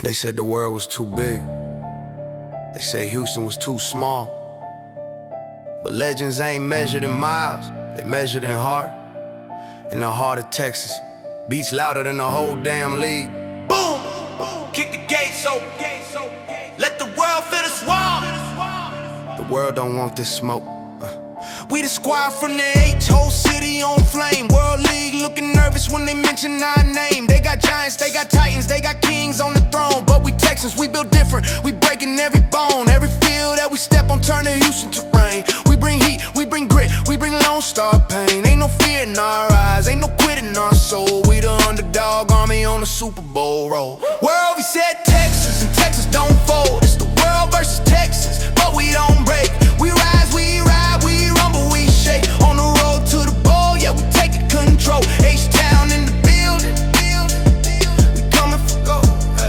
They said the world was too big. They said Houston was too small. But legends ain't measured in miles, they measured in heart. In the heart of Texas, beats louder than the whole damn league. Boom! Kick the gates open. Let the world feel the swamp. The world don't want this smoke. We the squad from the H, whole city on flame. World League looking nervous when they mention our name. They got giants, they got titans, they got kings on the throne. But we Texans, we built different. We breaking every bone. Every field that we step on turn to Houston terrain. We bring heat, we bring grit, we bring Lone Star pain. Ain't no fear in our eyes, ain't no quit in our soul. We the underdog army on the Super Bowl road. World, we said Texas, and Texas don't fold. It's the world versus Texas, but we don't break. We rise, we ride, we rumble, we shake. On the road to the bowl, yeah, we taking control. H-Town in the building, we coming for gold.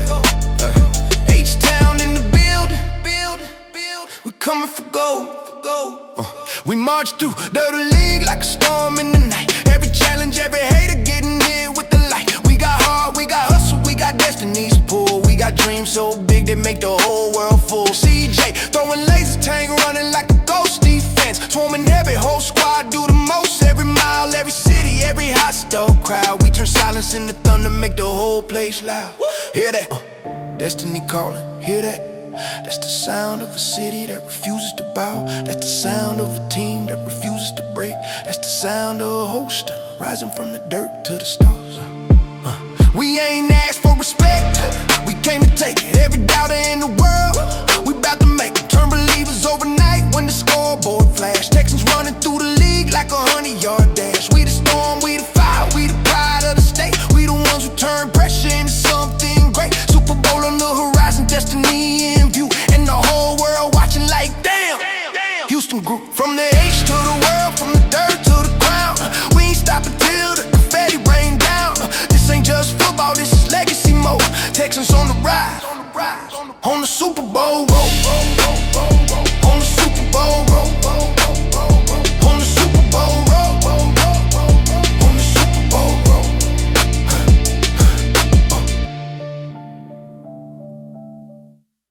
H-Town in the building, we coming for gold. We march through the league like a storm in the night. Every challenge, every hater getting hit with the light. We got heart, we got hustle, we got destiny's pull. We got dreams so big they make the whole world full. CJ throwing laser tang, running like a ghost defense. Swarming every whole squad, do the most. Every mile, every city, every hostile crowd. We turn silence into thunder, make the whole place loud. Hear that? Destiny calling, hear that? That's the sound of a city that refuses to bow. That's the sound of a team that refuses to break. That's the sound of a host rising from the dirt to the stars. We ain't asked for respect, we came to take it. Every doubter in the world, we bout to make it. Turn believers overnight when the scoreboard flash. Texans running through the league like a 100-yard dash. We the storm, we the fire, we the pride of the state. We the ones who turn pressure into something great. Super Bowl on the horizon, destiny in view, and the whole world watching like damn. Houston grew from the H to the world, from the dirt to the ground. We ain't stopping till the confetti rain down. This ain't just football, this is legacy mode. Texans on the rise, on the Super Bowl road.